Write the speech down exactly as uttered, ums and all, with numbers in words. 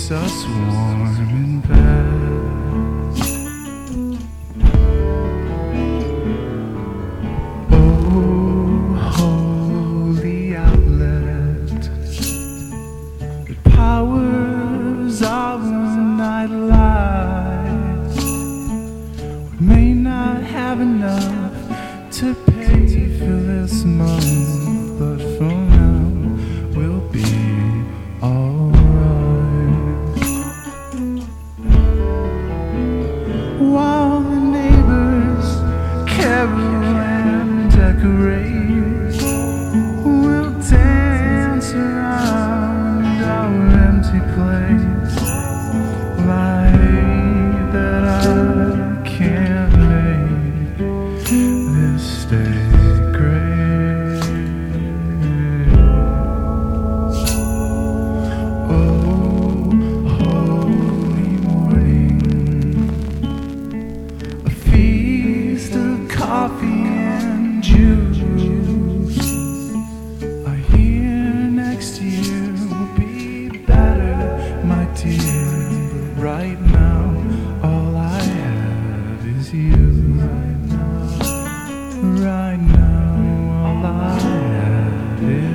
keeps us warm in bed. Oh, holy outlet that powers our night light. We may not have enough to pay for this month, but for now we'll be alright. While the neighbors carol and decorate, we'll dance around our empty place. Light that I can't make this day great. Oh, holy morning, a feast of coffee and juice. I hear next year will be better, my dear, but right now all I have is you. Right now, right now all I have is